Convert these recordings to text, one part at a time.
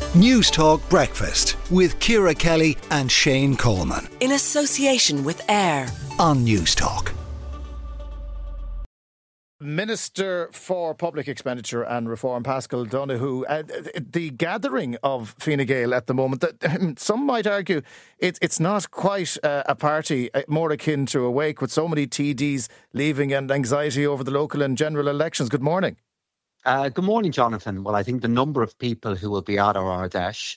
News Talk Breakfast with Ciara Kelly and Shane Coleman. In association with AIR on News Talk. Minister for Public Expenditure and Reform, Paschal Donohoe, the gathering of Fine Gael at the moment, some might argue it's not quite a party, more akin to a wake, with so many TDs leaving and anxiety over the local and general elections. Good morning. Good morning, Jonathan. Well, I think the number of people who will be at our Ardèche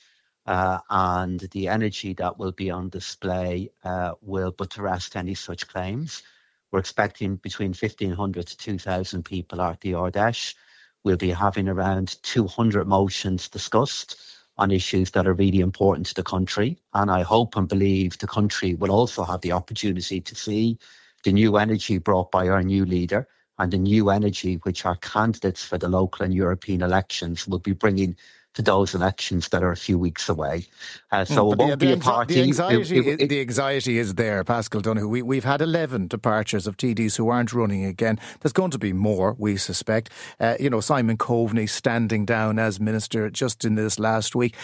and the energy that will be on display will put to rest any such claims. We're expecting between 1,500 to 2,000 people at the Ardèche. We'll be having around 200 motions discussed on issues that are really important to the country. And I hope and believe the country will also have the opportunity to see the new energy brought by our new leader and the new energy which our candidates for the local and European elections will be bringing to those elections that are a few weeks away. So it won't be a party. The anxiety is there, Paschal Donohoe. We've had 11 departures of TDs who aren't running again. There's going to be more, we suspect. Simon Coveney standing down as minister just in this last week.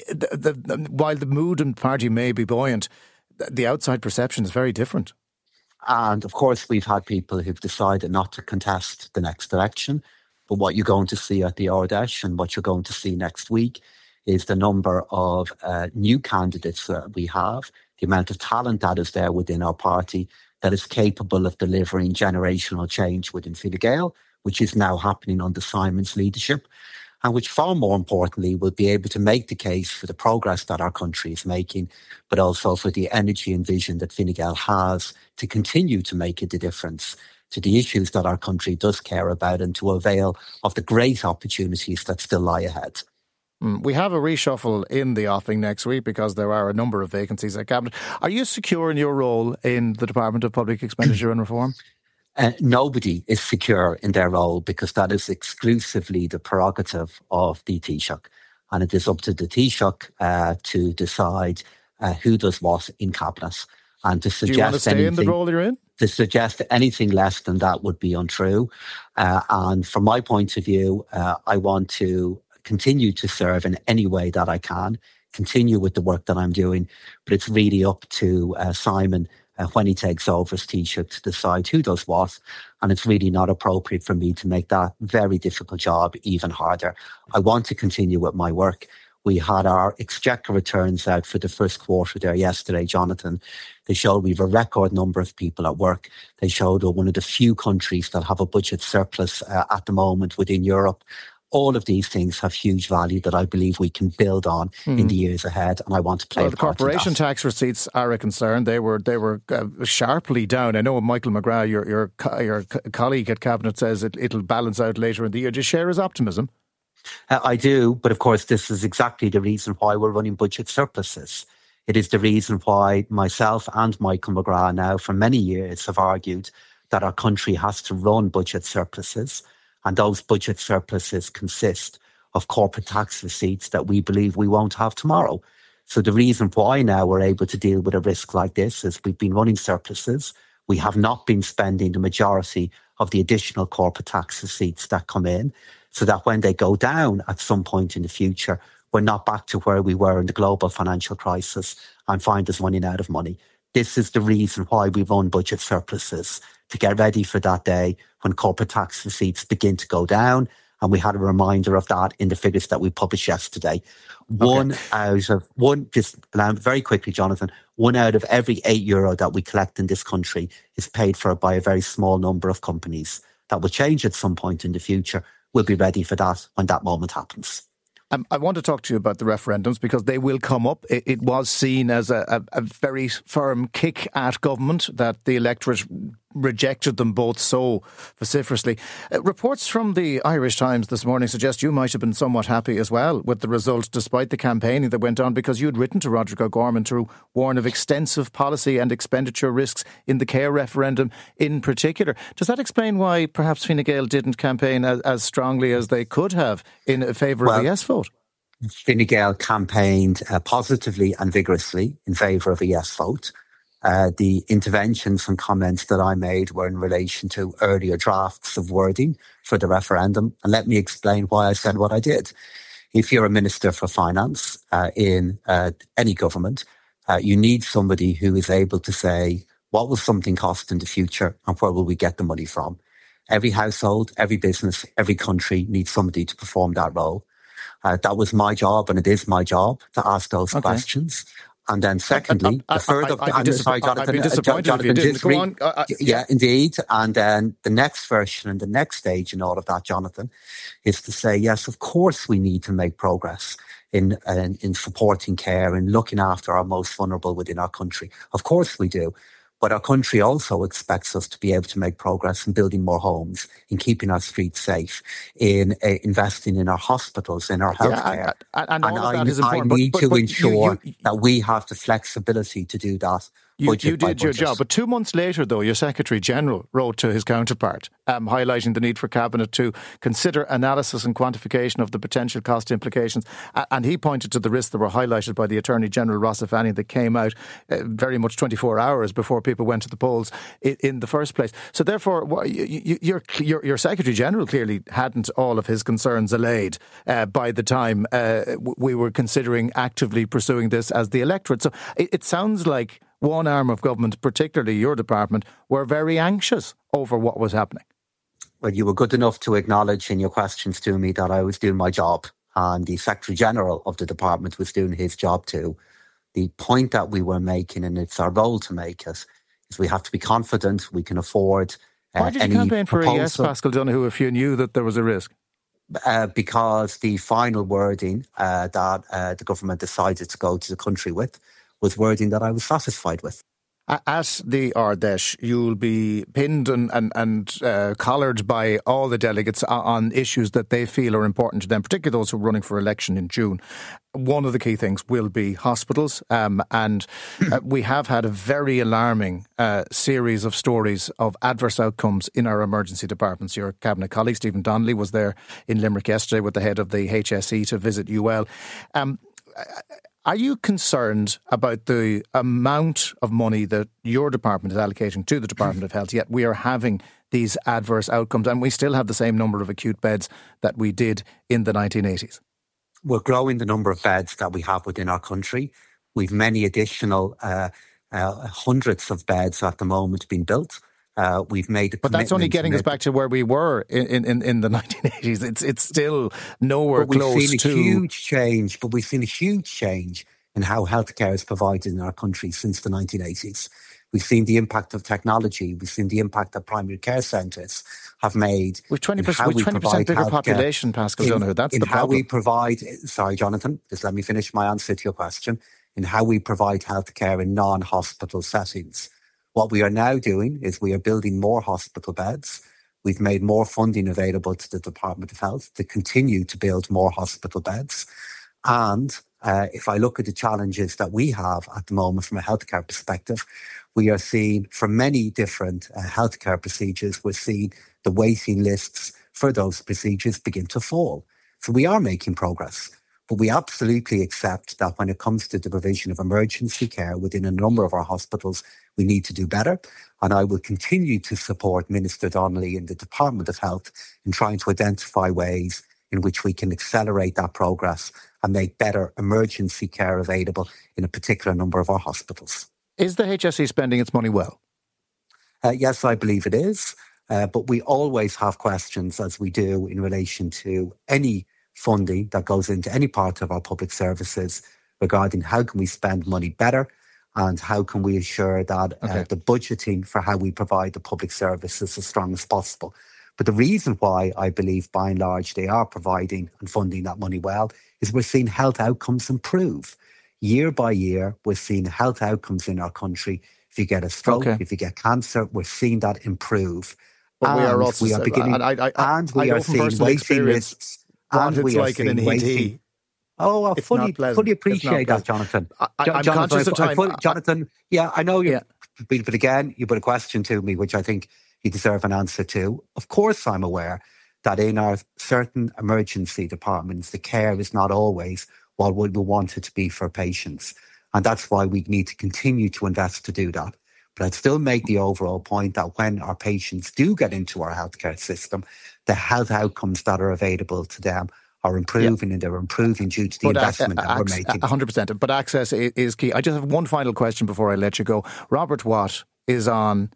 While the mood in the party may be buoyant, the outside perception is very different. And of course, we've had people who've decided not to contest the next election. But what you're going to see at the Ardèche and what you're going to see next week is the number of new candidates that we have, the amount of talent that is there within our party that is capable of delivering generational change within Fine Gael, which is now happening under Simon's leadership, and which far more importantly will be able to make the case for the progress that our country is making, but also for the energy and vision that Fine Gael has to continue to make a difference to the issues that our country does care about and to avail of the great opportunities that still lie ahead. We have a reshuffle in the offing next week because there are a number of vacancies at Cabinet. Are you secure in your role in the Department of Public Expenditure and Reform? Nobody is secure in their role because that is exclusively the prerogative of the Taoiseach. And it is up to the Taoiseach to decide who does what in Cabinet. And to suggest do you want to stay in the role you're in? To suggest anything less than that would be untrue. And from my point of view, I want to continue to serve in any way that I can, continue with the work that I'm doing. But it's really up to Simon when he takes over as Taoiseach to decide who does what. And it's really not appropriate for me to make that very difficult job even harder. I want to continue with my work. We had our Exchequer returns out for the first quarter there yesterday, Jonathan. They showed we have a record number of people at work. They showed we're one of the few countries that have a budget surplus at the moment within Europe. All of these things have huge value that I believe we can build on in the years ahead, and I want to play a part in that. The corporation tax receipts are a concern. They were sharply down. I know Michael McGrath, your colleague at Cabinet, says it'll balance out later in the year. Do you share his optimism? I do, but of course this is exactly the reason why we're running budget surpluses. It is the reason why myself and Michael McGrath now for many years have argued that our country has to run budget surpluses, and those budget surpluses consist of corporate tax receipts that we believe we won't have tomorrow. So the reason why now we're able to deal with a risk like this is we've been running surpluses. We have not been spending the majority of the additional corporate tax receipts that come in, so that when they go down at some point in the future, we're not back to where we were in the global financial crisis and find us running out of money. This is the reason why we run budget surpluses, to get ready for that day when corporate tax receipts begin to go down. And we had a reminder of that in the figures that we published yesterday. Very quickly, Jonathan, 1 out of every €8 that we collect in this country is paid for by a very small number of companies. That will change at some point in the future. We'll be ready for that when that moment happens. I want to talk to you about the referendums because they will come up. It was seen as a very firm kick at government that the electorate rejected them both so vociferously. Reports from the Irish Times this morning suggest you might have been somewhat happy as well with the result, despite the campaigning that went on, because you'd written to Roderick O'Gorman to warn of extensive policy and expenditure risks in the care referendum in particular. Does that explain why perhaps Fine Gael didn't campaign as strongly as they could have in favour of the yes vote? Fine Gael campaigned positively and vigorously in favour of a yes vote. The interventions and comments that I made were in relation to earlier drafts of wording for the referendum. And let me explain why I said what I did. if you're a Minister for Finance in any government, you need somebody who is able to say, what will something cost in the future and where will we get the money from? Every household, every business, every country needs somebody to perform that role. That was my job, and it is my job to ask those questions. And then secondly, I'd be disappointed if you didn't. Go on. Yeah, indeed. And then the next version and the next stage in all of that, Jonathan, is to say, yes, of course we need to make progress in supporting care and looking after our most vulnerable within our country. Of course we do. But our country also expects us to be able to make progress in building more homes, in keeping our streets safe, in investing in our hospitals, in our healthcare. And all of that is important. I need to ensure that we have the flexibility to do that. You did your job. But 2 months later, though, your Secretary-General wrote to his counterpart, highlighting the need for Cabinet to consider analysis and quantification of the potential cost implications. And he pointed to the risks that were highlighted by the Attorney-General, Ross Afani, that came out very much 24 hours before people went to the polls in the first place. So therefore, your Secretary-General clearly hadn't all of his concerns allayed by the time we were considering actively pursuing this as the electorate. So it sounds like one arm of government, particularly your department, were very anxious over what was happening. Well, you were good enough to acknowledge in your questions to me that I was doing my job, and the Secretary-General of the department was doing his job too. The point that we were making, and it's our role to make it, is we have to be confident we can afford Why did you campaign for a yes, Paschal Donohoe, if you knew that there was a risk? Because the final wording that the government decided to go to the country with was wording that I was satisfied with. At the Ardèche, you'll be pinned and collared by all the delegates on issues that they feel are important to them, particularly those who are running for election in June. One of the key things will be hospitals, and we have had a very alarming series of stories of adverse outcomes in our emergency departments. Your Cabinet colleague, Stephen Donnelly, was there in Limerick yesterday with the head of the HSE to visit UL. Are you concerned about the amount of money that your department is allocating to the Department of Health, yet we are having these adverse outcomes and we still have the same number of acute beds that we did in the 1980s? We're growing the number of beds that we have within our country. We've many additional hundreds of beds at the moment being built. We've made a But that's only getting us back to where we were in the 1980s. It's still nowhere close to... We've seen a huge change in how healthcare is provided in our country since the 1980s. We've seen the impact of technology. We've seen the impact that primary care centres have made. With 20% bigger population, Paschal Donohoe, that's the problem. How we provide... Sorry, Jonathan, just let me finish my answer to your question. In how we provide healthcare in non-hospital settings. What we are now doing is we are building more hospital beds. We've made more funding available to the Department of Health to continue to build more hospital beds. And if I look at the challenges that we have at the moment from a healthcare perspective, we are seeing for many different healthcare procedures, we're seeing the waiting lists for those procedures begin to fall. So we are making progress. But we absolutely accept that when it comes to the provision of emergency care within a number of our hospitals, we need to do better. And I will continue to support Minister Donnelly in the Department of Health in trying to identify ways in which we can accelerate that progress and make better emergency care available in a particular number of our hospitals. Is the HSE spending its money well? Yes, I believe it is. But we always have questions, as we do, in relation to any funding that goes into any part of our public services regarding how can we spend money better and how can we ensure that the budgeting for how we provide the public service is as strong as possible. But the reason why I believe by and large they are providing and funding that money well is we're seeing health outcomes improve. Year by year, we're seeing health outcomes in our country. If you get a stroke, if you get cancer, we're seeing that improve. But we are also seeing waiting lists. And it's like in an ED. Oh, I fully appreciate that, Jonathan. I'm conscious of time. Jonathan, yeah, I know you. But again, you put a question to me, which I think you deserve an answer to. Of course, I'm aware that in our certain emergency departments, the care is not always what we want it to be for patients. And that's why we need to continue to invest to do that. But I'd still make the overall point that when our patients do get into our healthcare system, the health outcomes that are available to them are improving, and they're improving due to the investment that we're making. 100%. But access is key. I just have one final question before I let you go. Robert Watt is on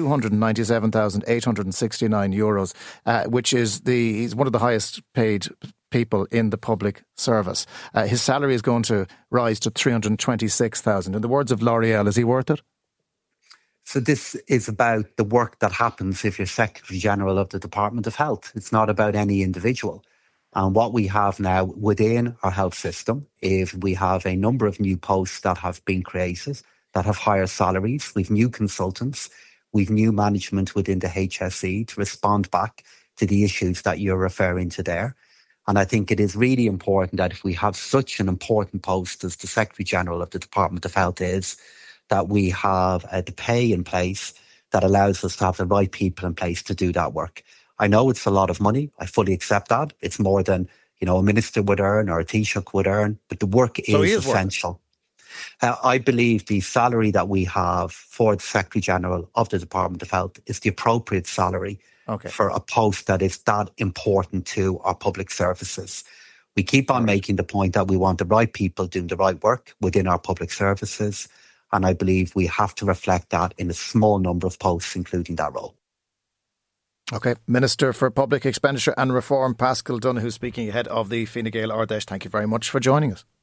€297,869, which is he's one of the highest paid people in the public service. His salary is going to rise to $326,000. In the words of L'Oreal, is he worth it? So this is about the work that happens if you're Secretary General of the Department of Health. It's not about any individual. And what we have now within our health system is we have a number of new posts that have been created that have higher salaries. We've new consultants. We've new management within the HSE to respond back to the issues that you're referring to there. And I think it is really important that if we have such an important post as the Secretary General of the Department of Health is, that we have the pay in place that allows us to have the right people in place to do that work. I know it's a lot of money. I fully accept that. It's more than, a minister would earn or a Taoiseach would earn, but the work is essential. I believe the salary that we have for the Secretary General of the Department of Health is the appropriate salary for a post that is that important to our public services. We keep on making the point that we want the right people doing the right work within our public services, and I believe we have to reflect that in a small number of posts, including that role. OK. Minister for Public Expenditure and Reform, Paschal Donohoe, speaking ahead of the Fine Gael Ardèche. Thank you very much for joining us.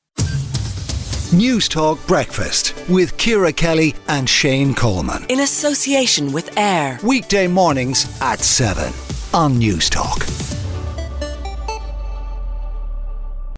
News Talk Breakfast with Ciara Kelly and Shane Coleman. In association with AIR. Weekday mornings at 7 on News Talk.